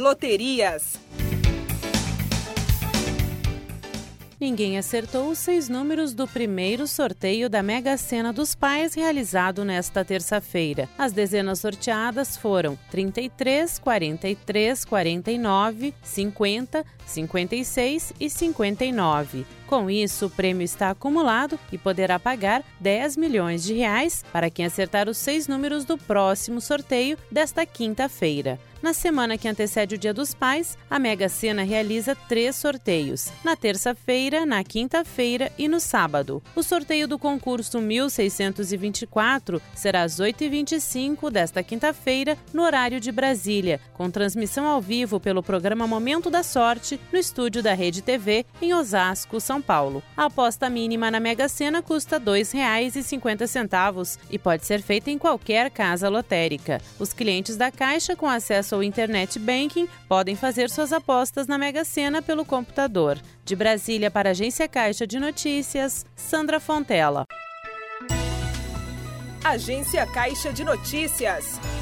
loterias. Ninguém acertou os 6 números do primeiro sorteio da Mega Sena dos Pais realizado nesta terça-feira. As dezenas sorteadas foram 33, 43, 49, 50, 56 e 59. Com isso, o prêmio está acumulado e poderá pagar R$10 milhões para quem acertar os 6 números do próximo sorteio desta quinta-feira. Na semana que antecede o Dia dos Pais, a Mega Sena realiza 3 sorteios, na terça-feira, na quinta-feira e no sábado. O sorteio do concurso 1624 será às 8h25 desta quinta-feira, no horário de Brasília, com transmissão ao vivo pelo programa Momento da Sorte, no estúdio da Rede TV, em Osasco, São Paulo. A aposta mínima na Mega Sena custa R$ 2,50 e pode ser feita em qualquer casa lotérica. Os clientes da Caixa com acesso ao Internet Banking podem fazer suas apostas na Mega Sena pelo computador. De Brasília para a Agência Caixa de Notícias, Sandra Fontela. Agência Caixa de Notícias.